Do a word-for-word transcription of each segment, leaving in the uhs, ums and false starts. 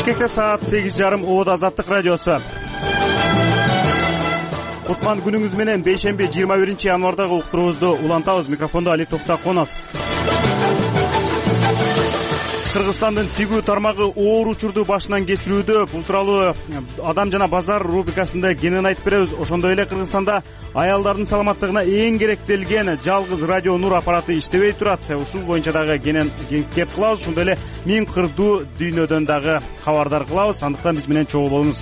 Бишкекте саат сегиз жарым Обод Азаттык радиосу. Кутман күнүңүз менен бейшемби жыйырма биринчи январдагы уктуруубузду улантабыз. Микрофондо Али Токтаконов. Кыргызстандын тигүү тармагы оор учурду башынан кечирүүдө. Бул тууралуу Адам жана базар рубрикасында кенен айтып беребиз. Ошондой эле Кыргызстанда аялдардын саламаттыгына эң керектелген жалгыз радио Нур аппараты иштебей турат. Ушул боюнча дагы кенен кеп кылабыз. Ошондой эле миң кырдуу дүйнөдөн дагы кабардар кылабыз. Андыктан биз менен чогуу болуңуз.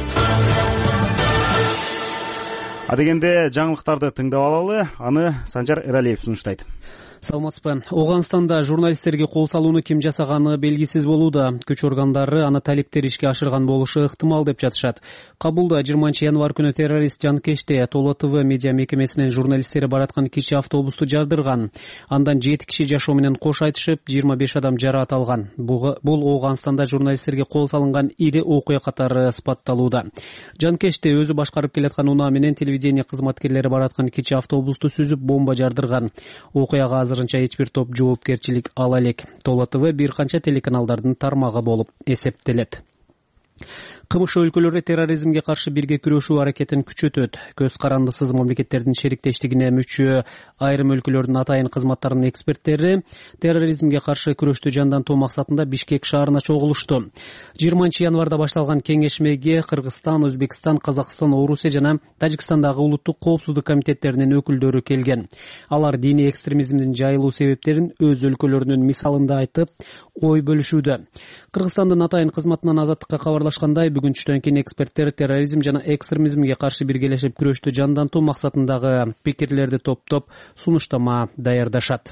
Адегенде жаңылыктарды тыңдап алалы. Аны Санжар Эралиев сунуштайт. Саламатсызбы. Оганстанда журналисттерге кол салууну ким жасаганы белгисиз болууда. Күч органдары аны талиптер ишке ашырган болушу ыктымал деп жатышат. Кабулда жыйырманчы январь күнү террорист жанкечте Толо ТВ медиа мекемесинин журналисттери бараткан кичи автобусту жардырган. Андан жети киши жашоо менен кош айтышып, жыйырма беш адам жараат алган. Бул Оганстанда журналисттерге кол салынган ири окуя катары сыпатталууда. Жанкечте өзү башкарып келаткан унаа менен телевидение кызматкерлери бараткан кичи автобусту сүзүп бомба жардырган. Окуяга азырынча эч бир топ жоопкерчилик ала элек. Толо ТВ бир канча телеканалдардын тармагы болуп эсептелет. Кымыш өлкөлөрү терроризмге каршы бирге күрөшүү аракетин күчөтөт. Көз карандысыз мамлекеттердин шериктештигине мүчө айрым өлкөлөрдүн атайын кызматтарынын эксперттери терроризмге каршы күрөштү жандантуу максатында Бишкек шаарына чогулушту. жыйырманчы январда башталган кеңешмеге Кыргызстан, Өзбекстан, Казакстан, Орусия жана Тажикстандагы улуттук коопсуздук комитеттеринин өкүлдөрү келген. Алар диний экстремизмдин жайылуу себептерин өз өлкөлөрүнүн мисалында айтып, ой бөлүшүүдө. Кыргызстандын атайын кызматынан Азаттыкка кабарлашкандай, бүгүн түштөн кийин эксперттер терроризм жана экстремизмге каршы биргелешип күрөштү жандантуу максатындагы пикирлерди топтоп сунуштама даярдашат.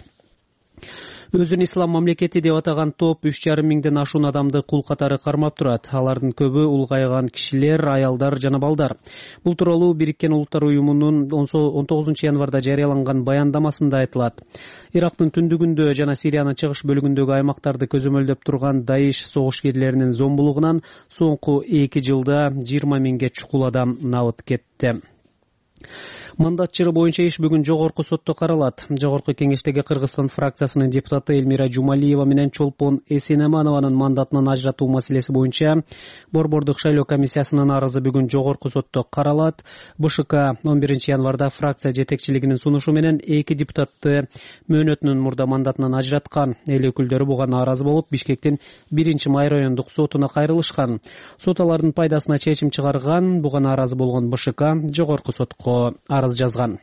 Өзүн ислам мамлекети деп атаган топ үч жарым миңден ашуун адамды кул катары кармап турат. Алардын көбү улгайган кишилер, аялдар жана балдар. Бул тууралуу Бириккен Улуттар уюмунун он тогузунчу январда жарыяланган баяндамасында айтылат. Ирактын түндүгүндө жана Сириянын чыгыш бөлүгүндөгү аймактарды көзөмөлдөп турган Даиш согушкерлеринин зомбулугунан соңку эки жылда жыйырма миңге чукул адам набыт кетти. Мандат чыры боюнча иш бүгүн жогорку сотто каралат. Жогорку кеңештеги Кыргызстан фракциясынын депутаты Элмира Жумалиева менен Чолпон Эсенеманованын мандатынан ажыратуу маселеси боюнча Борбордук шайлоо комиссиясынын арызы бүгүн жогорку сотто каралат. БШК он биринчи январда фракция жетекчилигинин сунушу менен эки депутатты мөөнөтүнүн мурда мандатынан ажыраткан. Эл өкүлдөрү буга нааразы болуп, Бишкектин биринчи май райондук сотуна кайрылышкан. Сот алардын пайдасына чечим чыгарган. Буга нааразы болгон БШК жогорку сотко арыз жазган.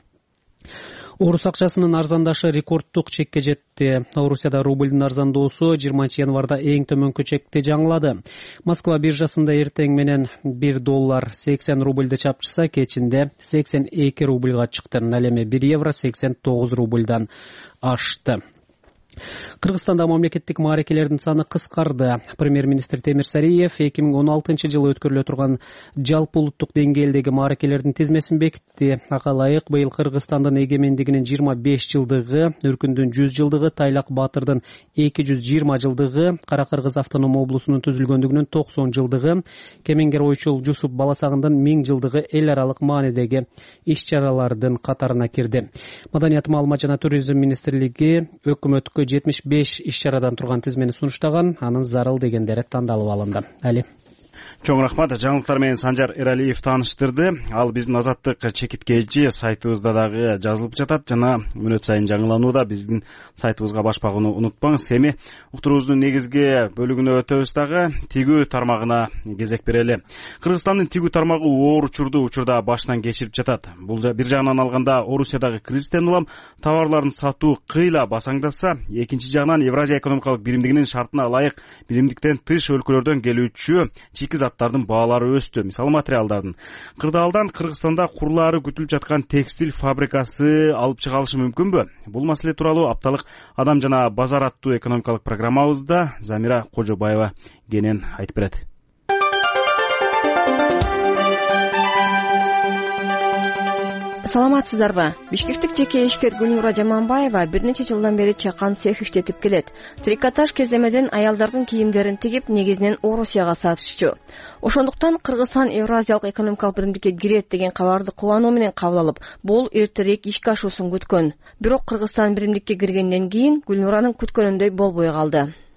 Орус акчасынын арзандашы рекордтук чекке жетти. Орусияда рублдун арзандоосу жыйырманчы январда эң төмөнкү чекти жаңылады. Москва биржасында эртең менен бир доллар сексен рубльды чапчыса, кечинде сексен эки рубльга чыкты. Ал эми бир евро сексен тогуз рубльдан ашты. Кыргызстанда мамлекеттик мааракелердин саны кыскарды. Премьер-министр Темир Сариев эки миң он алтынчы жылы өткөрүлө турган жалпы улуттук деңгээлдеги мааракелердин тизмесин бекитти. Ага ылайык быйыл Кыргызстандын эгемендигинин жыйырма беш жылдыгы, Үркүндүн жүз жылдыгы, Тайлак Баатырдын эки жүз жыйырма жылдыгы, Кара Кыргыз автоном облусунун түзүлгөндүгүнүн токсон жылдыгы, Кемеңгер Ойчул Жусуп баласагындын миң жылдыгы эл аралык маанидеги иш-чаралардын катарына кирди. Маданият, маалымат жана туризм министрлиги өкмөткө жетимиш беш иш-чарадан турган тизмени сунуштаган, анын зарыл дегендери тандалып алынды. Али. Чоң рахмат. Жаңылыктар менен Санжар Эралиев тааныштырды. Ал биздин Азаттык чекиткечи сайтыбызда дагы жазылып жатат жана мүнөт сайын жаңыланууда. Биздин сайтыбызга башпагыны унутпаңыз. Эми уктуруубуздун негизги бөлүгүнө өтөбүз дагы. Тигүү тармагына кезек берели. Кыргызстандын тигүү тармагы оор учурду учурда башынан кечирип жатат. Бул бир жагынан алганда Орусиядагы кризистен улам товарларын сатуу кыйла басаңдаса, экинчи жагынан Евразия экономикалык биримдигинин шартына ылайык биримдиктен тыш өлкөлөрдөн келүүчү чийки заттардын баалары өстү. Мисалы материалдардын. Кырдаалдан Кыргызстанда курулаары күтүлүп жаткан текстиль фабрикасы алып чыгалышы мүмкүнбү? Бул маселе тууралуу апталык Адам жана базар аттуу экономикалык программабызда Замира Кожобаева кенен айтып берет. Саламатсыздарбы? Бишкектик жеке ишкер Гүлнура Жаманбаева бир нече жылдан бери чакан цех иштетип келет. Трикотаж кеземеден аялдардын кийимдерин тигип, негизинен Орусияга сатышчу. Ошондуктан Кыргызстан Евразиялык экономикалык биримдикке кирет деген кабарды кубануу менен кабыл алып, бул эртерээк ишке ашуусун күткөн. Бирок Кыргызстан биримдикке киргенден кийин Гүлнуранын күткөнүндөй болбой калды.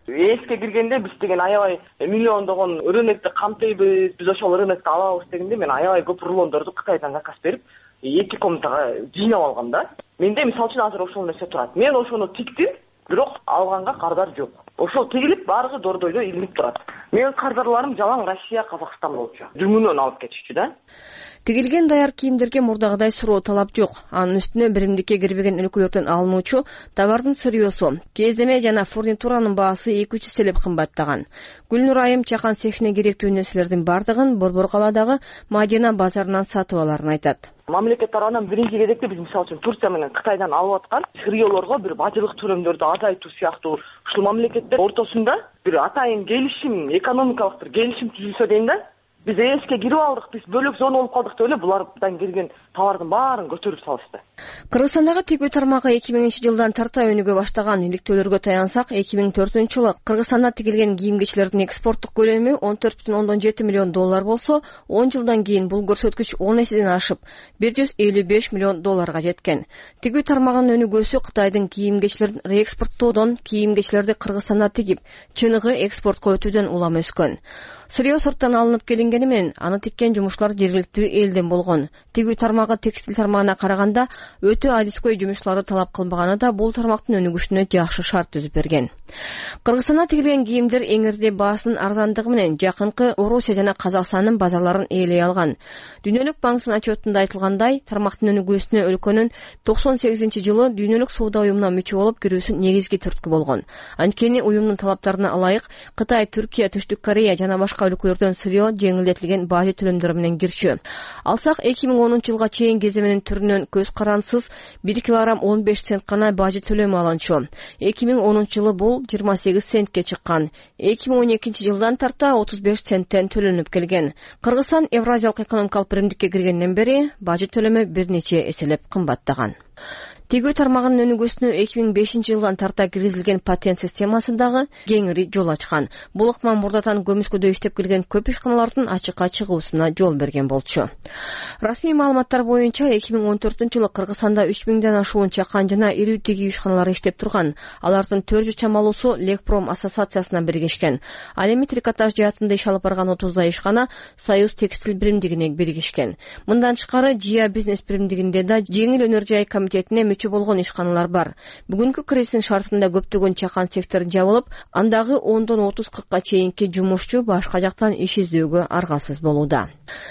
эске киргенде биз деген аябай миллиондогон рынокты камтыйбыз, биз ошол рынокты алабыз дегенде мен аябай көп рулондорду Кытайдан заказ берип эки комнатага жыйнап алгам да. Менде мисалы үчүн азыр ошол нерсе турат. Мен ошону тиктим, бирок алганга кардар жок. Ошол тигилип баардыгы дордойдо илинип турат. Менин кардарларым жалаң Россия, Казакстан болчу. Дүрмүнөн алып кетишчү да. Тигилген даяр кийимдерге мурдагыдай суроо талап жок. Анын үстүнө биримдикке кирбеген өлкөлөрдөн алынуучу товардын сырьёсу, кездеме жана фурнитуранын баасы эки үч эселеп кымбаттаган. Гүлнур айым чакан цехине керектүү нерселердин бардыгын Борбор калаадагы Мадина базарынан сатып аларын айтат. Мамлекет тарабынан биринчи кезекте биз мисалы үчүн Турция менен Кытайдан алып аткан сырьёлорго бир бажылык төлөмдөрдү азайтуу сыяктуу ушул мамлекеттер ортосунда бир атайын келишим, экономикалык бир келишим түзүлсө дейм да. Биз эске кирип алдык, биз бөлөк зона болуп калдык деп эле булардан келген товардын баарын көтөрүп салышты. Кыргызстандагы тигүү тармагы эки миңинчи жылдан тарта өнүгө баштаган. Иликтөөлөргө таянсак, эки миң төртүнчү жылы Кыргызстанда тигилген кийим-кечилердин экспорттук көлөмү он төрт бүтүн ондон жети миллион доллар болсо, он жылдан кийин бул көрсөткүч он эседен ашып, бир жүз элүү беш миллион долларга жеткен. Тигүү тармагынын өнүгүүсү Кытайдын кийим-кечилерин реэкспорттоодон, кийим-кечилерди Кыргызстанда тигип, чыныгы экспортко өтүүдөн улам өскөн. Сырьё сырттан алынып келингени менен аны тиккен жумушчулар жергиликтүү элден болгон. Тигүү тармагы текстиль тармагына караганда өтө адискөй жумушчуларды талап кылбаганы да бул тармактын өнүгүшүнө жакшы шарт түзүп берген. Кыргызстанда тигилген кийимдер эңирде баасынын арзандыгы менен жакынкы Орусия жана Казакстандын базарларын ээлей алган. Дүйнөлүк банктын отчетунда айтылгандай, тармактын өнүгүүсүнө өлкөнүн токсон сегизинчи жылы Дүйнөлүк соода уюмуна мүчө болуп кирүүсү негизги түрткү болгон. Анткени уюмдун талаптарына ылайык Кытай, Түркия, Түштүк Корея жана башка өлкөлөрдөн сырьё жеңилдетилген бажы төлөмдөрү менен кирчү. Алсак эки миң онунчу жылга чейин кеземенин түрүнөн көз карансыз бир килограмм он беш цент гана бажы төлөмү алынчу. эки миң онунчу жылы бул жыйырма сегиз центке чыккан. эки миң он экинчи жылдан тарта отуз беш центтен төлөнүп келген. Кыргызстан Евразиялык экономикалык биримдикке киргенден бери бажы төлөмү бир нече эселеп кымбаттаган. Тигүү тармагынын өнүгүүсүнө эки миң бешинчи жылдан тарта киргизилген патент системасы дагы кеңири жол ачкан. Бул ыкман мурдатан көмүскөдө иштеп келген көп ишканалардын ачыкка чыгуусуна жол берген болчу. Расмий маалыматтар боюнча эки миң он төртүнчү жылы Кыргызстанда үч миңден ашуун чакан жана ирүү тигүү ишканалары иштеп турган. Алардын төрт жүз чамалуусу Лекпром ассоциациясына биригишкен. Ал эми трикотаж жаатында иш алып барган отуздай ишкана Союз текстиль биримдигине биригишкен. Мындан тышкары Жия бизнес биримдигинде да жеңил өнөр жай комитетине мүчө болгон ишканалар бар. Бүгүнкү кризистин шартында көптөгөн чакан сектор жабылып, андагы ондон отуз кыркка чейинки жумушчу башка жактан иш издөөгө аргасыз болууда.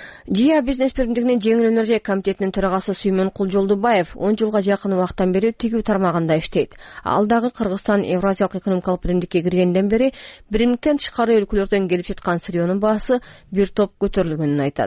Жия бизнес биримдигинин жеңил өнөр жай комитетинин төрагасы Сүймөн Кулжолдубаев он жылга жакын убакыттан бери тигүү тармагында иштейт. Ал дагы Кыргызстан Евразиялык экономикалык биримдикке киргенден бери биримдиктен тышкары өлкөлөрдөн келип жаткан сырьёнун баасы бир топ көтөрүлгөнүн айтат.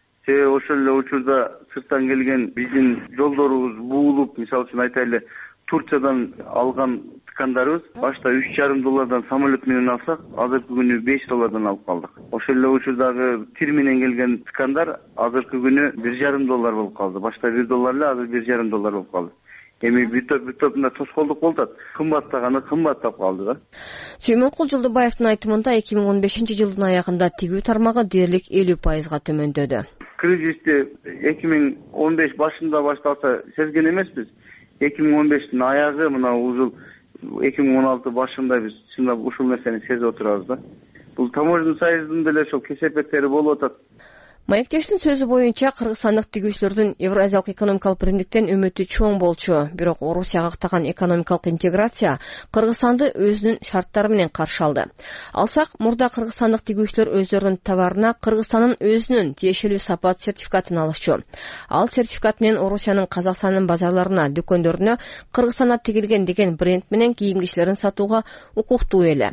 Ошол эле учурда сырттан келген биздин жолдорубуз буулуп, мисалы үчүн айтайлы, Турциядан алган ткандарыбыз башта үч жарым доллардан самолет менен алсак, азыркы күнү беш доллардан алып калдык. Ошол эле учурдагы тир менен келген ткандар азыркы күнү бир жарым доллар болуп калды. Башта бир доллар эле, азыр бир жарым доллар болуп калды. Эми бир топ бир топунда тоскоолдук болуп атат. Кымбаттаганы кымбаттап калды да. Сүймөн Кулжолдубаевдин айтымында эки миң он бешинчи жылдын аягында тигүү тармагы дээрлик элүү пайызга төмөндөдү. Кризисти эки миң он беш башында башталса сезген эмеспиз. эки миң он бештин аягы мына ушул эки миң он алты башында биз чындап ушул нерсени сезип отурабыз да. Бул таможенный союздун деле ошол кесепеттери болуп атат. Маектештин сөзү боюнча кыргызстандык тигүүчүлөрдүн Евразиялык экономикалык биримдиктен үмүтү чоң болчу. Бирок Орусияга актаган экономикалык интеграция Кыргызстанды өзүнүн шарттары менен каршы алды. Алсак, мурда кыргызстандык тигүүчүлөр өздөрүнүн товарына Кыргызстандын өзүнүн тиешелүү сапат сертификатын алышчу. Ал сертификат менен Орусиянын Казакстандын базарларына, дүкөндөрүнө Кыргызстанда тигилген деген бренд менен кийим-кечилерин сатууга укуктуу эле.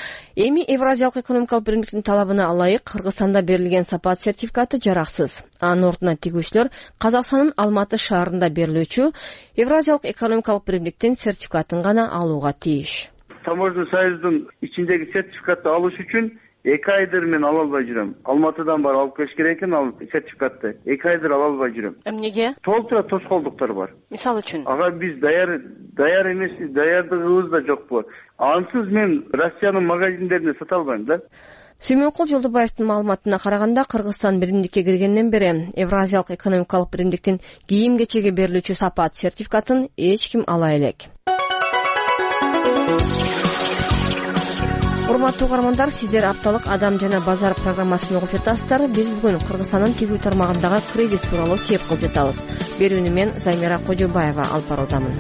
Эми Евразиялык экономикалык биримдиктин талабына ылайык Кыргызстанда берилген сапат сертификаты жараксыз. Анын ордуна тигүүчүлөр Казакстандын Алматы шаарында берилүүчү Евразиялык экономикалык биримдиктин сертификатын гана алууга тийиш. Таможенный союздун ичиндеги сертификатты алыш үчүн эки айдыр мен ала албай жүрөм. Алматыдан барып алып келиш керек экен ал сертификатты. эки айдыр ала албай жүрөм. Эмнеге? Толтура тоскоолдуктар бар. Мисалы үчүн? Ага биз даяр даяр эмеспиз, даярдыгыбыз да жокпу. Ансыз мен Россиянын магазиндерине сата албайм да. Сүймөн Кулжолдубаевдин маалыматына караганда Кыргызстан биримдикке киргенден бери Евразиялык экономикалык биримдиктин кийим-кечеге берилүүчү сапат сертификатын эч ким ала элек. урматтуу угармандар, сиздер апталык Адам жана базар программасын угуп жатасыздар. Биз бүгүн Кыргызстандын тигүү тармагындагы кризис тууралуу кеп кылып жатабыз. Берүүнү мен Замира Кожобаева алып баруудамын.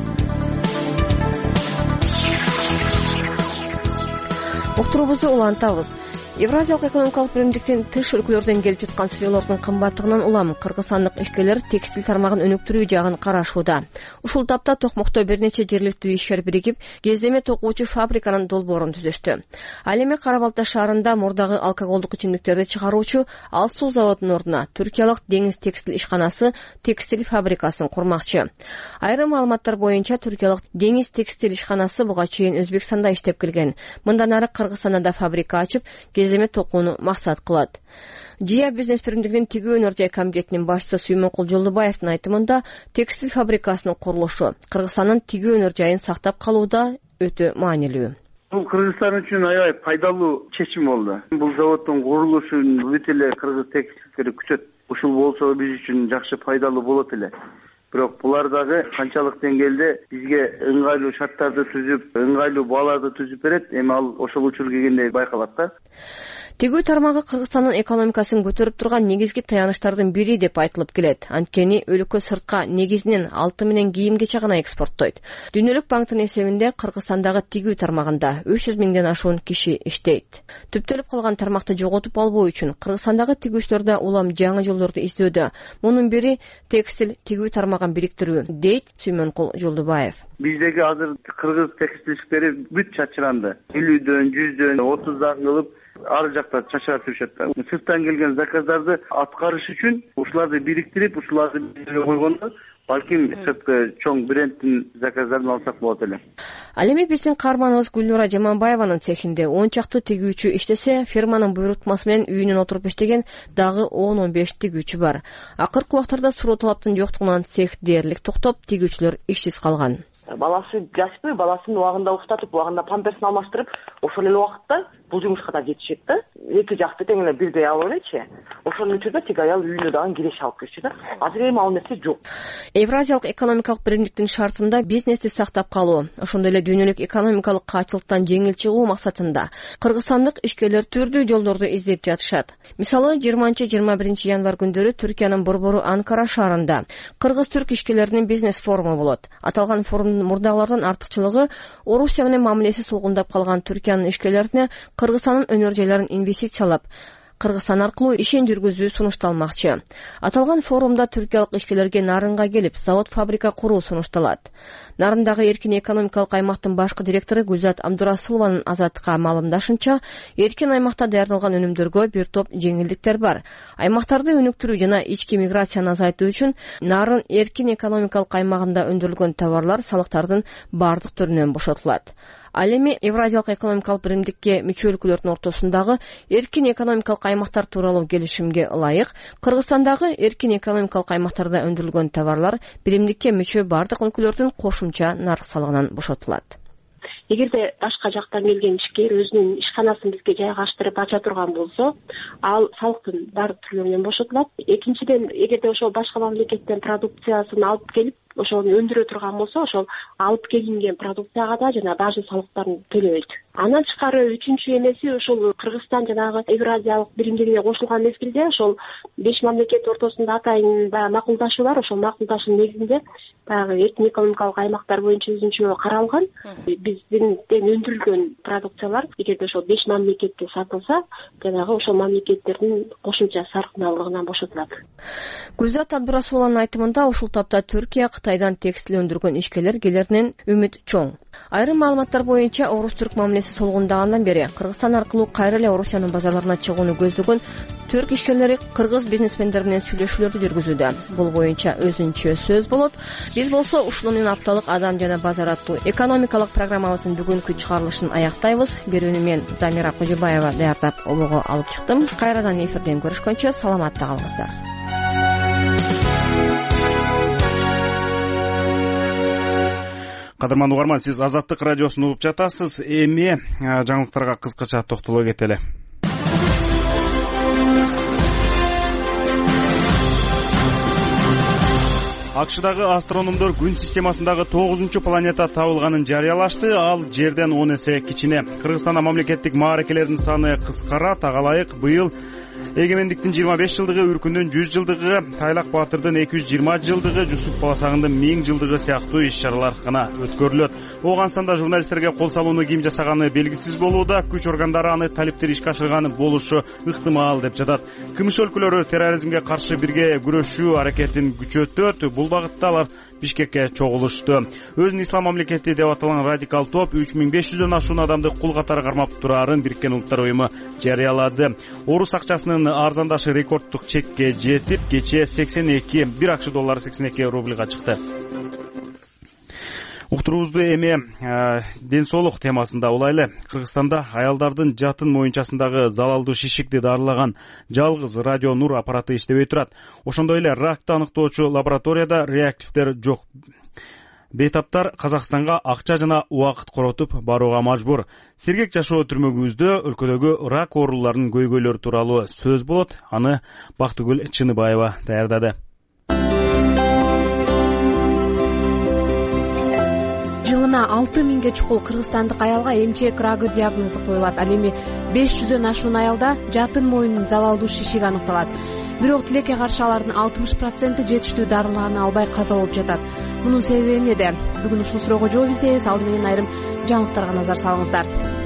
Уктуруубузду улантабыз. Евразиялык экономикалык биримдиктин тыш өлкөлөрдөн келип жаткан сыйлоолордун кымбаттыгынан улам кыргызстандык ишкерлер текстиль тармагын өнүктүрүү жагын карашууда. Ушул тапта Токмокто бир нече жергиликтүү ишкер биригип, кездеме токуучу фабриканын долбоорун түзүштү. Ал эми Кара Балта шаарында мурдагы алкоголдук ичимдиктерди чыгаруучу Ал суу заводунун ордуна түркиялык Деңиз текстиль ишканасы текстиль фабрикасын курмакчы. Айрым маалыматтар боюнча түркиялык Деңиз текстиль ишканасы буга чейин Өзбекстанда иштеп келген. Мындан ары Кыргызстанда да фабрика ачып, кездеме токууну максат кылат. Жия бизнес биримдигинин тигүү өнөр жай комитетинин башчысы Сүймөнкул Жолдубаевдин айтымында, текстиль фабрикасынын курулушу Кыргызстандын тигүү өнөр жайын сактап калууда өтө маанилүү. Бул Кыргызстан үчүн аябай пайдалуу чечим болду. Бул заводдун курулушун бүт эле кыргыз текстилдери күтөт. Ушул болсо биз үчүн жакшы пайдалуу болот эле. Бирок булар дагы канчалык деңгээлде бизге ыңгайлуу шарттарды түзүп, ыңгайлуу бааларды түзүп берет, эми ал ошол учур келгенде байкалат да. Тигүү тармагы Кыргызстандын экономикасын көтөрүп турган негизги таяныштардын бири деп айтылып келет. Анткени өлкө сыртка негизинен алты менен кийимгече гана экспорттойт. Дүйнөлүк банктын эсебинде Кыргызстандагы тигүү тармагында үч жүз миңден ашуун киши иштейт. Түптөлүп калган тармакты жоготуп албоо үчүн Кыргызстандагы тигүүчүлөр да улам жаңы жолдорду издөөдө. Мунун бири текстиль тигүү тармагын бириктирүү, дейт Сүймөнкул Жолдубаев. Биздеги азыр кыргыз текстилчилери бүт чачыранды. элүүдөн, жүздөн, отуздан кылып ар жакта чачырап жүрүшөт да. Сырттан келген заказдарды аткарыш үчүн ушуларды бириктирип, ушуларды койгондо балким сырткы чоң брендтин заказдарын алсак болот эле. Ал эми биздин каарманыбыз Гүлнура Жаманбаеванын цехинде он чакты тигүүчү иштесе, фирманын буйрутмасы менен үйүнөн отуруп иштеген дагы он он беш тигүүчү бар. Акыркы убактарда суроо талаптын жоктугунан цех дээрлик токтоп, тигүүчүлөр ишсиз калган. Баласы жашпы, баласын убагында уктатып, убагында памперсин алмаштырып, ошол эле убакытта бул жумушка да жетишет да. Эки жакты тең эле бирдей алып элечи. Ошонун үчүн тиги аял үйүнө дагы киреш алып кирчү да. Азыр эми ал нерсе жок. Евразиялык экономикалык биримдиктин шартында бизнести сактап калуу, ошондой эле дүйнөлүк экономикалык кайчылыктан жеңил чыгуу максатында кыргызстандык ишкерлер түрдүү жолдорду издеп жатышат. Мисалы, жыйырманчы жыйырма биринчи январь күндөрү Түркиянын борбору Анкара шаарында кыргыз-түрк ишкерлеринин бизнес форуму болот. Аталган форумдун мурдагылардан артыкчылыгы Орусия менен мамилеси сулгундап калган Түркиянын ишкерлерине Кыргызстандын өнөр жайларын инвестициялап, Кыргызстан аркылуу ишин жүргүзүү сунушталмакчы. Аталган форумда түркиялык ишкерлерге Нарынга келип, завод-фабрика куруу сунушталат. Нарындагы эркин экономикалык аймактын башкы директору Гүлзат Абдурасулованын Азатка маалымдашынча, эркин аймакта даярдалган өнүмдөргө бир топ жеңилдиктер бар. Аймактарды өнүктүрүү жана ички миграцияны азайтуу үчүн Нарын эркин экономикалык аймагында өндүрүлгөн товарлар салыктардын бардык түрүнөн бошотулат. Ал эми Евразиялык экономикалык биримдикке мүчө өлкөлөрдүн ортосундагы эркин экономикалык аймактар тууралуу келишимге ылайык Кыргызстандагы эркин экономикалык аймактарда өндүрүлгөн товарлар биримдикке мүчө бардык өлкөлөрдүн кошумча нарк салыгынан бошотулат. Эгерде башка жактан келген ишкер өзүнүн ишканасын бизге жайгаштырып ача турган болсо, ал салыктын бардык түрлөрүнөн бошотулат. Экинчиден, эгерде ошол башка мамлекеттен продукциясын алып келип, ошону өндүрө турган болсо, ошол алып келинген продукцияга да жана бажы салыктарын төлөйт. Андан тышкары үчүнчү эмеси, ошол Кыргызстан жанагы Евразиялык биримдигине кошулган мезгилде ошол беш мамлекет ортосунда атайын баягы макулдашуу бар. Ошол макулдашуунун негизинде баягы эркин экономикалык аймактар боюнча өзүнчө каралган. Бизден өндүрүлгөн продукциялар эгерде ошол беш мамлекетте сатылса, жанагы ошол мамлекеттердин кошумча саркыналыгынан бошотулат. Гүлзат Абдурасулованын айтымында, ушул тапта Түркия Кытайдан текстиль өндүргөн ишкерлер келеринен үмүт чоң. Айрым маалыматтар боюнча орус-түрк мамилеси солгундагандан бери Кыргызстан аркылуу кайра эле Орусиянын базарларына чыгууну көздөгөн түрк ишкерлери кыргыз бизнесмендер менен сүйлөшүүлөрдү жүргүзүүдө. Бул боюнча өзүнчө сөз болот. Биз болсо ушул менен апталык Адам жана базар аттуу экономикалык программабыздын бүгүнкү чыгарылышын аяктайбыз. Берүүнү мен Замира Кожобаева даярдап обого алып чыктым. Кайрадан эфирден көрүшкөнчө саламатта калыңыздар. Кадырман угарман, сиз Азаттык радиосун угуп жатасыз. Эми жаңылыктарга кыскача токтоло кетели. акшдагы астрономдор күн системасындагы тогузунчу планета табылганын жарыялашты. Ал жерден он эсе кичине. Кыргызстанда мамлекеттик мааракелердин саны кыскарат. Ага ылайык быйыл эгемендиктин жыйырма беш жылдыгы, үркүндүн жүз жылдыгы, Тайлак Баатырдын эки жүз жыйырма жылдыгы, Жусуп Баласагындын миң жылдыгы сыяктуу иш-чаралар гана өткөрүлөт. Ооганстанда журналисттерге кол салууну ким жасаганы белгисиз болууда. Күч органдары аны талиптер ишке ашырган болушу ыктымал деп жатат. КМШ өлкөлөрү терроризмге каршы бирге күрөшүү аракетин күчөтөт. Бул багытта алар Бишкекке чогулушту. Өзүн ислам мамлекети деп аталган радикал топ үч миң беш жүздөн ашуун адамды кул катары кармап тураарын Бириккен Улуттар уюму жарыялады. Орус акчасынын арзандашы рекорддук чекке жетип, кечээ сексен эки бир акш доллары сексен эки рубльга чыкты. Уктуруубузду эми ден соолук темасында улайлы. Кыргызстанда аялдардын жатын моюнчасындагы залалдуу шишикти дарылаган жалгыз радио нур аппараты иштебей турат. Ошондой эле ракты аныктоочу лабораторияда реактивдер жок. Бейтаптар Казакстанга акча жана убакыт коротуп барууга мажбур. Сергек жашоо түрмөгүбүздө өлкөдөгү рак ооруларынын көйгөйлөрү тууралуу сөз болот. Аны Бактыгүл Чыныбаева даярдады. Жылына алты миңге чукул кыргызстандык аялга эмчек рагы диагнозу коюлат. Ал эми беш жүздөн ашуун аялда жатын моюнунун залалдуу шишиги аныкталат. Бирок тилекке каршы алардын алтымыш проценти жетиштүү дарылааны албай каза болуп жатат. Мунун себеби эмнеде? Бүгүн ушул суроого жооп издейбиз. Ал менен айрым жаңылыктарга назар салыңыздар.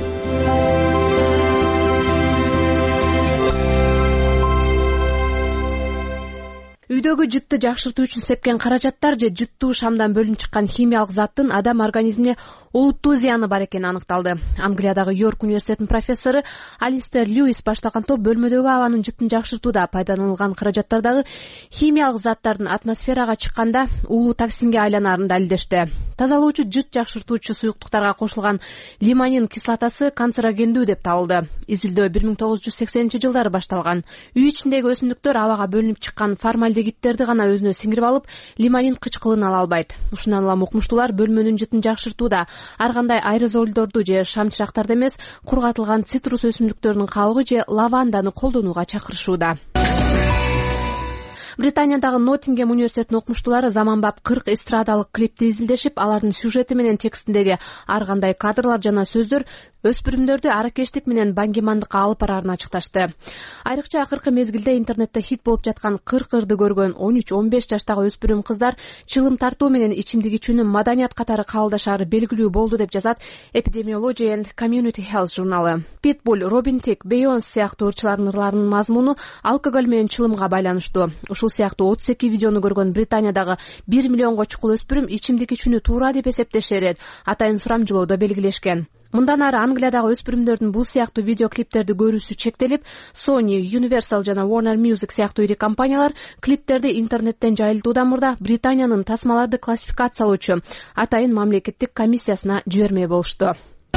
Үйдөгү жытты жакшыртуу үчүн сепкен каражаттар же жыттуу шамдан бөлүнүп чыккан химиялык заттын адам организмине олуттуу зыяны бар экени аныкталды. Англиядагы Йорк университетинин профессору Алистер Льюис баштаган топ бөлмөдөгү абанын жытын жакшыртууда пайдаланылган каражаттардагы химиялык заттардын атмосферага чыкканда уулуу токсинге айланаарын далилдешти. Тазалоочу жыт жакшыртуучу суюктуктарга кошулган лимонин кислотасы канцерогендүү деп табылды. Изилдөө бир миң тогуз жүз сексенинчи жылдары башталган. Үй ичиндеги өсүмдүктөр абага бөлүнүп чыккан формальдегидтерди гана өзүнө сиңирип алып, лимонин кычкылын ала албайт. Ушундан улам укмуштуулар бөлмөнүн жытын жакшыртууда ар кандай аэрозолдорду же шамчырактарды эмес, кургатылган цитрус өсүмдүктөрүнүн кабыгы же лаванданы колдонууга чакырышууда. Британиядагы Ноттингем университетинин окумуштуулары заманбап кырк эстрадалык клипти изилдешип, алардын сюжети менен текстиндеги ар кандай кадрлар жана сөздөр өспүрүмдөрдү аракештик менен баңгимандыкка алып бараарын ачыкташты. Айрыкча акыркы мезгилде интернетте хит болуп жаткан кырк ырды көргөн он үч он беш жаштагы өспүрүм кыздар чылым тартуу менен ичимдик ичүүнү маданият катары кабылдашары белгилүү болду деп жазат Epidemiology and Community Health журналы. Pitbull, Robin Thicke, Beyonce сыяктуу ырчылардын ырларынын мазмуну алкоголь менен чылымга байланыштуу. Ушул сыяктуу отуз эки видеону көргөн Британиядагы бир миллионго чукул өспүрүм ичимдик ичүүнү туура деп эсептешерет атайын сурамжылоодо белгилешкен. Мындан ары Англиядагы өспүрүмдөрдүн бул сыяктуу видеоклиптерди көрүүсү чектелип, Sony, Universal жана Warner Music сыяктуу ири компаниялар клиптерди интернеттен жайылтуудан мурда Британиянын тасмаларды классификациялоочу атайын мамлекеттик комиссиясына жибермей болушту.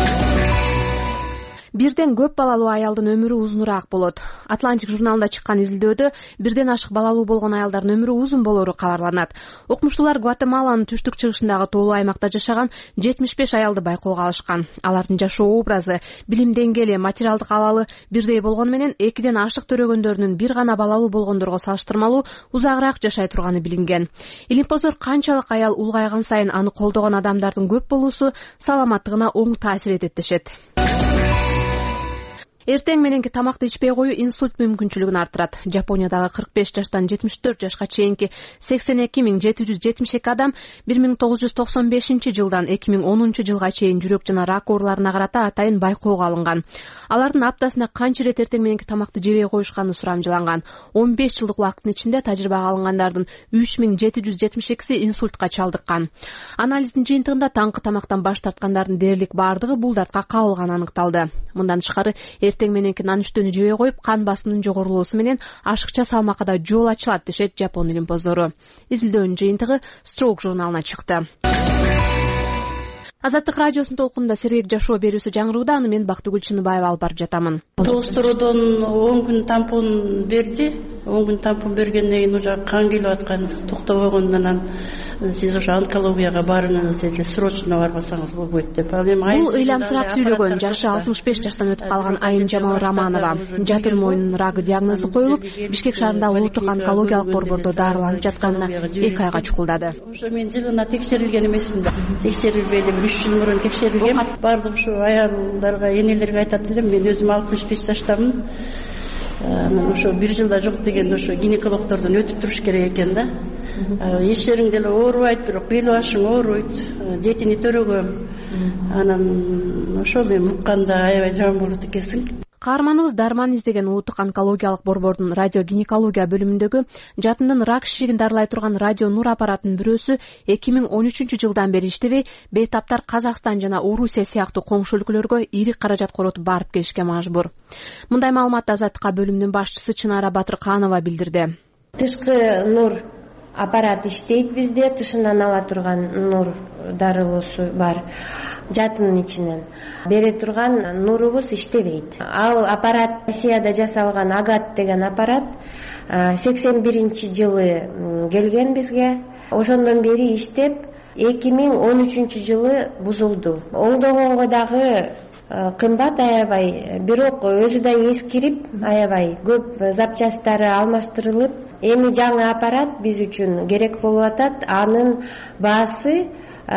Бирден көп балалуу аялдын өмүрү узунураак болот. Атлантик журналында чыккан изилдөөдө бирден ашык балалуу болгон аялдардын өмүрү узун болору кабарланат. Окумуштуулар Гватемаланын түштүк чыгышындагы тоолуу аймакта жашаган жетимиш беш аялды байкоого алышкан. Алардын жашоо образы, билим деңгээли, материалдык абалы бирдей болгону менен экиден ашык төрөгөндөрүнүн бир гана балалуу болгондорго салыштырмалуу узагыраак жашай турганы билинген. Илимпоздор канчалык аял улгайган сайын аны колдогон адамдардын көп болуусу саламаттыгына оң таасир этет дешет. Эртең мененки тамакты ичпей коюу инсульт мүмкүнчүлүгүн арттырат. Жапониядагы кырк беш жаштан жетимиш төрт жашка чейинки сексен эки миң жети жүз жетимиш эки адам бир миң тогуз жүз токсон бешинчи жылдан эки миң онунчу жылга чейин жүрөк жана рак ооруларына карата атайын байкоого алынган. Алардын аптасына канча ирет эртең мененки тамакты жебей коюшканы сурамжыланган. он беш жылдык убакыттын ичинде тажрыйбага алынгандардын үч миң жети жүз жетимиш экиси инсультка чалдыккан. Анализдин жыйынтыгында таңкы тамактан баш тарткандардын дээрлик баардыгы бул дартка кабылганы аныкталды. Мындан тышкары эртең мененки нан үчтөнү жебей коюп, кан басымынын жогорулоосу менен ашыкча салмакка жол ачылат дешет Жапон илимпоздору. Изилдөөнүн жыйынтыгы Stroke журналына чыкты. Азаттык радиосунун толкунунда сергек жашоо берүүсү жаңырууда. Аны мен Бактыгүл Чыныбаева алып барып жатамын. Толуштуруудан он күн тампон берди. он күн тампон бергенден кийин уже кан келип аткан токтоп койгондон анан сиз ошо онкологияга барыңыз деди, срочно барбасаңыз болбойт деп. Ал эми бул ыйламсырап сүйлөгөн жашы алтымыш беш жаштан өтүп калган Айым Жамал Раманова. Жатын мойнунун рагы диагнозу коюлуп, Бишкек шаарындагы улуттук онкологиялык борбордо дарыланып жатканына эки айга чукулдады. Ошо мен жылына текшерилген эмесмин да. Текшерилбейли бир үч жыл мурун текшерилгем. Бардык ушу аялдарга, энелерге айтат элем, мен өзүм алтымыш беш жаштамын. Анан ошо бир жылда жок дегенде ошо гинекологдордон өтүп туруш керек экен да. Эч жериң деле оорубайт, бирок бел башың ооруйт, жетини төрөгөм. Анан ошол эми укканда аябай жаман болот экенсиң. Каарманыбыз дарман издеген улуттук онкологиялык борбордун радиогинекология бөлүмүндөгү жатындын рак шишигин дарылай турган радио нур аппаратынын бирөөсү эки миң он үчүнчү жылдан бери иштебей, бейтаптар Казакстан жана Орусия сыяктуу коңшу өлкөлөргө ири каражат коротуп барып келишке мажбур. Мындай маалыматты Азаттыкка бөлүмүнүн башчысы Чынара Батырканова билдирди. Тышкы нур аппарат иштейт бизде, тышынан ала турган нур дарылоосу бар. Жатынын ичинен бере турган нурубуз иштебейт. Ал аппарат Россияда жасалган Агат деген аппарат сексен биринчи жылы келген бизге. Ошондон бери иштеп, эки миң он үчүнчү жылы бузулду. Оңдогонго дагы кымбат аябай, бирок өзү да эскирип, аябай көп запчасттары алмаштырылып, эми жаңы аппарат биз үчүн керек болуп атат. Анын баасы,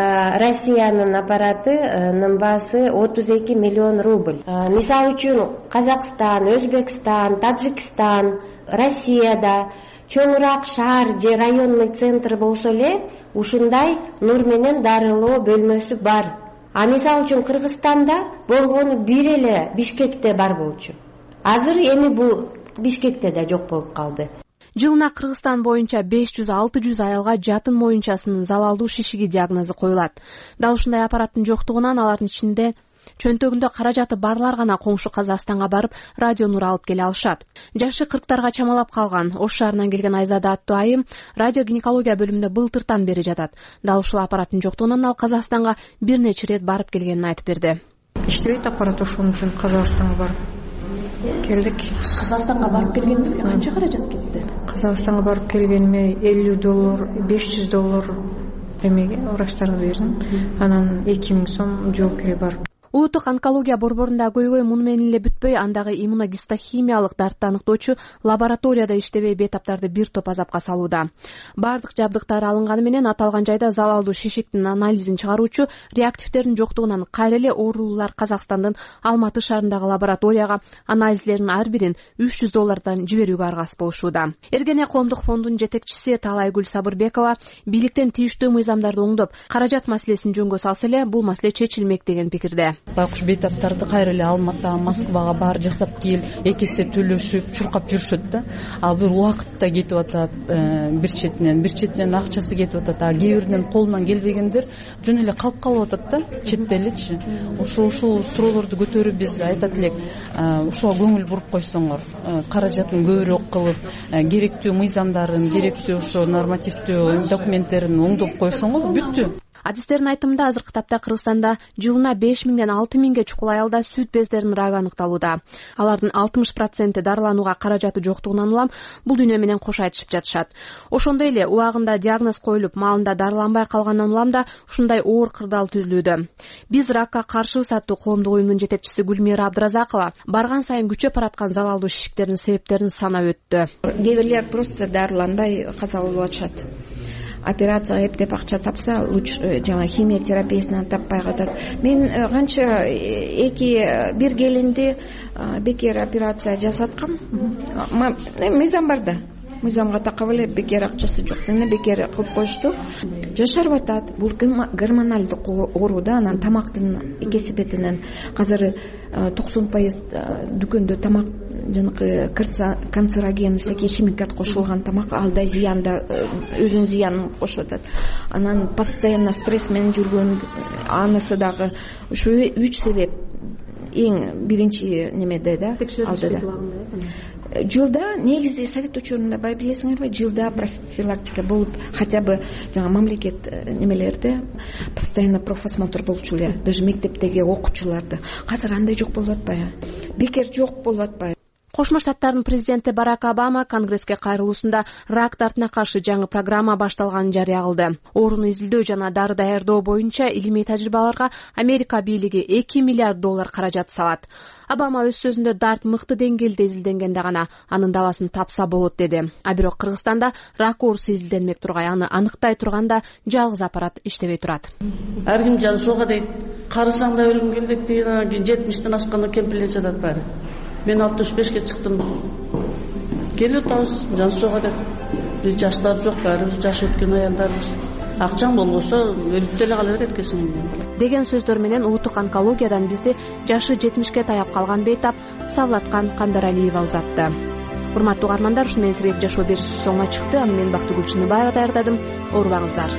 Россиянын аппаратынын баасы отуз эки миллион рубль. Мисалы үчүн Казакстан, Өзбекстан, Таджикстан, Россияда чоңураак шаар же районный центр болсо эле ушундай нур менен дарылоо бөлмөсү бар. А мисалы үчүн Кыргызстанда болгону бир эле Бишкекте бар болчу. Азыр эми бул Бишкекте да жок болуп калды. Жылына Кыргызстан боюнча беш жүз алты жүз аялга жатын моюнчасынын залалдуу шишиги диагнозу коюлат. Дал ушундай аппараттын жоктугунан алардын ичинде чөнтөгүндө каражаты барлар гана коңшу Казакстанга барып радио нур алып келе алышат. Жашы кырктарга чамалап калган Ош шаарынан келген Айзада аттуу айым радиогинекология бөлүмүндө былтыртан бери жатат. Дал ушул аппараттын жоктугунан ал Казакстанга бир нече ирет барып келгенин айтып берди. Иштебейт аппарат, ошон үчүн Казакстанга барып келдик. Казакстанга барып келгениңизге канча каражат кетти? Казакстанга барып келгениме элүү доллар, беш жүз доллар эмеге врачтарга бердим. Анан эки миң сом жол кире барып. Улуттук онкология борборунда көйгөй муну менен эле бүтпөй, андагы иммуногистохимиялык дартты аныктоочу лабораторияда иштебей бейтаптарды бир топ азапка салууда. Бардык жабдыктары алынганы менен аталган жайда залалдуу шишиктин анализин чыгаруучу реактивдердин жоктугунан кайра эле оорулуулар Казакстандын Алматы шаарындагы лабораторияга анализдердин ар бирин үч жүз доллардан жиберүүгө аргасыз болушууда. Эргене коомдук фондунун жетекчиси Талайгүл Сабырбекова бийликтен тийиштүү мыйзамдарды оңдоп, каражат маселесин жөнгө салса эле бул маселе чечилмек деген пикирде. Байкуш бейтаптарды кайра эле Алматыга, Москвага бар жасап кел, эки эсе төлөшүп, чуркап жүрүшөт да. Ал бир убакытта кетип атат, бир четинен, бир четинен акчасы кетип атат. А кээ биринен колунан келбегендер жөн эле калып калып атат да, четте элечи. Ошо ушул суроолорду көтөрүп биз айтат элек, ушуга көңүл буруп койсоңор, каражатын көбүрөөк кылып, керектүү мыйзамдарын, керектүү ошо нормативдүү документтерин оңдоп койсоңор бүттү. Адистердин айтымында азыркы тапта Кыргызстанда жылына беш миңден алты миңге чукул аялда сүт бездеринин рагы аныкталууда. Алардын алтымыш проценти дарыланууга каражаты жоктугунан улам бул дүйнө менен кош айтышып жатышат. Ошондой эле убагында диагноз коюлуп, маалында дарыланбай калгандан улам да ушундай оор кырдаал түзүлүүдө. Биз ракка каршыбыз аттуу коомдук уюмдун жетекчиси Гүлмира Абдыразакова барган сайын күчөп бараткан залалдуу шишиктердин себептерин санап өттү. Кээ бирлер просто дарыланбай каза болуп атышат. Операцияга эптеп акча тапса, лучше жаңа химия терапиясынан таппай катат. Мен канча эки бир келинди бекер операция жасаткам. Мыйзам бар да. Мыйзамга такап эле бекер акчасы жок, мени бекер кылып коюшту. Жашарып атат. Бул гормоналдык оору да, анан тамактын кесипетинен азыр токсон пайыз дүкөндө тамак жанакы канцероген, всякий химикат кошулган тамак, ал да зыянда, өзүнүн зыянын кошуп атат. Анан постоянно стресс менен жүргөн, анысы дагы ушу үч себеп эң биринчи немеде да, алдыда. Жылда негизи совет учурунда бай билесиңерби, жылда профилактика болуп, хотя бы жаңа мамлекет немелерде постоянно профосмотр болчу эле, даже мектептеги окуучуларды. Азыр андай жок болуп атпайбы? Бекер жок болуп атпайбы? Кошмо Штаттардын президенти Барак Обама Конгресске кайрылуусунда рак дартына каршы жаңы программа башталганын жарыя кылды. Ооруну изилдөө жана дары даярдоо боюнча илимий тажрыйбаларга Америка бийлиги эки миллиард доллар каражат салат. Обама өз сөзүндө дарт мыкты деңгээлде изилденгенде гана анын дабасын тапса болот деди. А бирок Кыргызстанда рак оорусу изилденмек тургай, аны аныктай турганда жалгыз аппарат иштебей турат. Ар ким жан суга дейт, карасаң да өлүм келбек деген, кийин жетимиштен ашканда кемпирлер жатат баары. Мен алтымыш бешке чыктым. Келип атабыз жан суга деп. Биз жаштар жок, баарыбыз жаш өткөн аялдарбыз. Акчаң болбосо өлүп деле кала берет экенсиң деген сөздөр менен улуттук онкологиядан бизди жашы жетимишке таяп калган бейтап Савлаткан Кандаралиева узатты. Урматтуу угармандар, ушу менен сирек жашоо берүүсү соңуна чыкты. Аны мен Бактыгүл Чыныбаева даярдадым. Оорубаңыздар.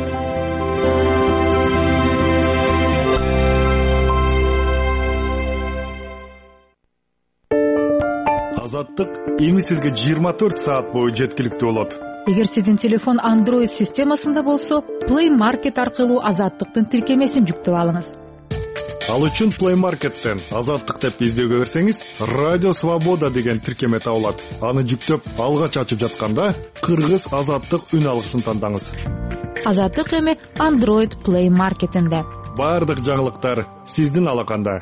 Азаттык эми сизге жыйырма төрт саат бою жеткиликтүү болот. Эгер сиздин телефон Android системасында болсо, Play Market аркылуу Азаттыктын тиркемесин жүктөп алыңыз. Ал үчүн Play Market'тен Азаттык деп издөөгө берсеңиз, Радио Свобода деген тиркеме табылат. Аны жүктөп, алгач ачып жатканда Кыргыз Азаттык үн алгысын тандаңыз. Азаттык эми Android Play Market'инде. Бардык жаңылыктар сиздин алаканда.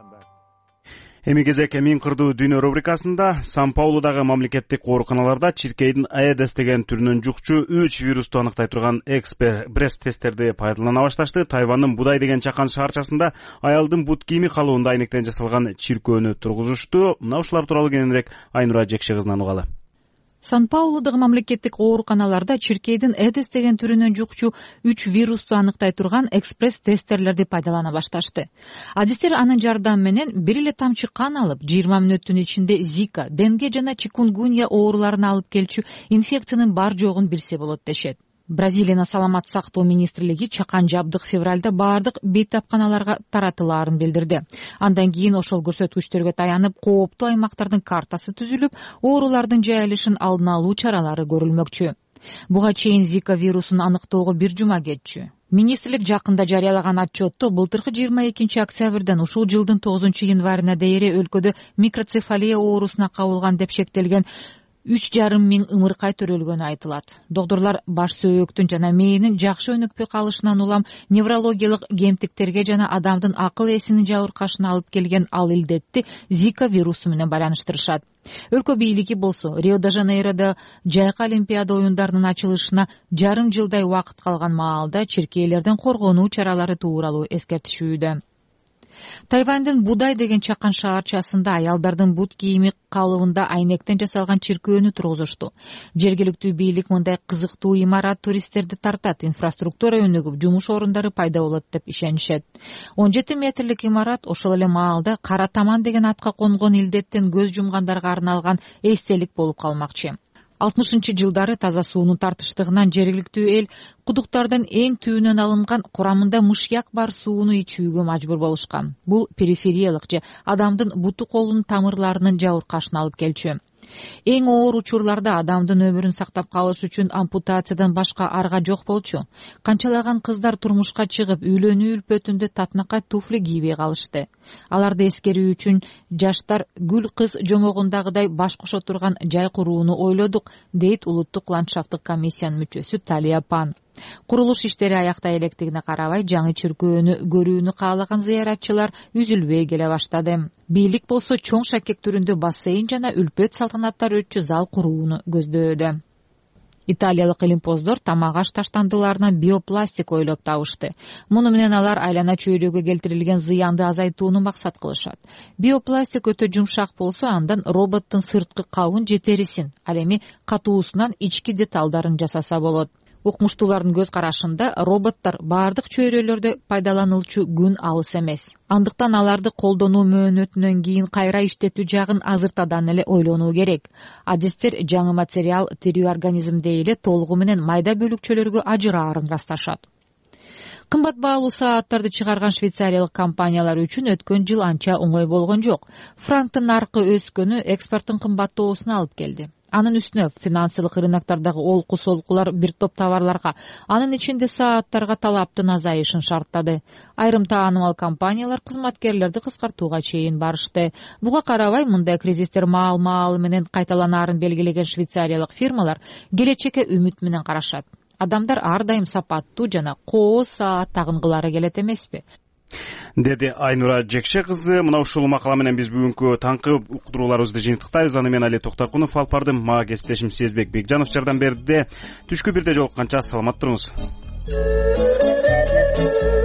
Эми кезек Эмин кырдуу дүйнө рубрикасында Сан-Паулудагы мамлекеттик ооруканаларда чиркейдин Аэдес деген түрүнөн жукчу үч вирусту аныктай турган экспресс тесттерди пайдалана башташты. Тайвандын Будай деген чакан шаарчасында аялдын бут кийими калыбында айнектен жасалган чиркөөнү тургузушту. Мына ушулар тууралуу кененирээк Айнура Жекше кызынан угалы. Сан-Паулудагы мамлекеттик ооруканаларда чиркейдин Эдес деген түрүнөн жукчу үч вирусту аныктай турган экспресс тесттерлерди пайдалана башташты. Адистер анын жардамы менен бир эле тамчы кан алып, жыйырма мүнөттүн ичинде Зика, денге жана чикунгунья ооруларын алып келчү инфекциянын бар жогун билсе болот дешет. Бразилиянын саламат сактоо министрлиги чакан жабдык февралда бардык бейтапканаларга таратылаарын билдирди. Андан кийин ошол көрсөткүчтөргө таянып, кооптуу аймактардын картасы түзүлүп, оорулардын жайылышын алдын алуу чаралары көрүлмөкчү. Буга чейин Зика вирусун аныктоого бир жума кетчү. Министрлик жакында жарыялаган отчетто былтыркы жыйырма экинчи октябрдан ушул жылдын тогузунчу январына дейре өлкөдө микроцефалия оорусуна кабылган деп шектелген үч жарым миң ымыркай төрөлгөнү айтылат. Доктурлар баш сөөктүн жана мээнин жакшы өнүкпөй калышынан улам неврологиялык кемтиктерге жана адамдын акыл эсинин жабыркашына алып келген ал илдетти Зика вирусу менен байланыштырышат. Өлкө бийлиги болсо Рио-де-Жанейродо жайкы олимпиада оюндарынын ачылышына жарым жылдай убакыт калган маалда чиркейлерден коргонуу чаралары тууралуу эскертишүүдө. Тайвандын Будай деген чакан шаарчасында аялдардын бут кийими калыбында айнектен жасалган чиркөөнү тургузушту. Жергиликтүү бийлик мындай кызыктуу имарат туристтерди тартат, инфраструктура өнүгүп, жумуш орундары пайда болот деп ишенишет. он жети метрлик имарат ошол эле маалда Кара Таман деген атка конгон илдеттен көз жумгандарга арналган эстелик болуп калмакчы. алтымышынчы жылдары таза суунун тартыштыгынан жергиликтүү эл кудуктардын эң түбүнөн алынган курамында мышьяк бар сууну ичүүгө мажбур болушкан. Бул перифериялык же адамдын буту колунун тамырларынын жабыркашына алып келчү. Эң оор учурларда адамдын өмүрүн сактап калыш үчүн ампутациядан башка арга жок болчу. Канчалаган кыздар турмушка чыгып, үйлөнүү үлпөтүндө татынакай туфли кийбей калышты. Аларды эскерүү үчүн жаштар гүл кыз жомогундагыдай баш кошо турган жай курууну ойлодук, дейт улуттук ландшафттык комиссиянын мүчөсү Талия Пан. Курулуш иштери аяктай электигине карабай, жаңы чиркөөнү көрүүнү каалаган зыяратчылар үзүлбөй келе баштады. Бийлик болсо чоң шакек түрүндө бассейн жана үлпөт салтанаттар өтчү зал курууну көздөөдө. Италиялык илимпоздор тамак аш таштандыларынан биопластик ойлоп табышты. Муну менен алар айлана чөйрөгө келтирилген зыянды азайтууну максат кылышат. Биопластик өтө жумшак болсо, андан роботтун сырткы кабын же терисин, ал эми катуусунан ички деталдарын жасаса болот. Укмуштуулардын көз карашында роботтор бардык чөйрөлөрдө пайдаланылчу күн алыс эмес. Андыктан аларды колдонуу мөөнөтүнөн кийин кайра иштетүү жагын азыртадан эле ойлонуу керек. Адистер жаңы материал тирүү организмде эле толугу менен майда бөлүкчөлөргө ажыраарын ырасташат. Кымбат баалуу сааттарды чыгарган швейцариялык компаниялар үчүн өткөн жыл анча оңой болгон жок. Франктын наркы өскөнү экспорттун кымбаттоосуна алып келди. анын үстүнө финансылык рыноктордогу олку солкулар бир топ товарларга, анын ичинде сааттарга талаптын азайышын шарттады. Айрым таанымал компаниялар кызматкерлерди кыскартууга чейин барышты. Буга карабай мындай кризистер маал-маалы менен кайталанаарын белгилеген швейцариялык фирмалар келечекке үмүт менен карашат. Адамдар ар дайым сапаттуу жана кооз саат тагынгылары келет эмеспи? Деди Айнура Жекше кызы. Мына ушул макала менен биз бүгүнкү таңкы уктурууларыбызды жыйынтыктайбыз. Аны мен Али Токтакунов алып бардым. Мага кесиптешим Сезбек Бекжанов жардам берди. Түшкү бирде жолукканча саламат туруңуз.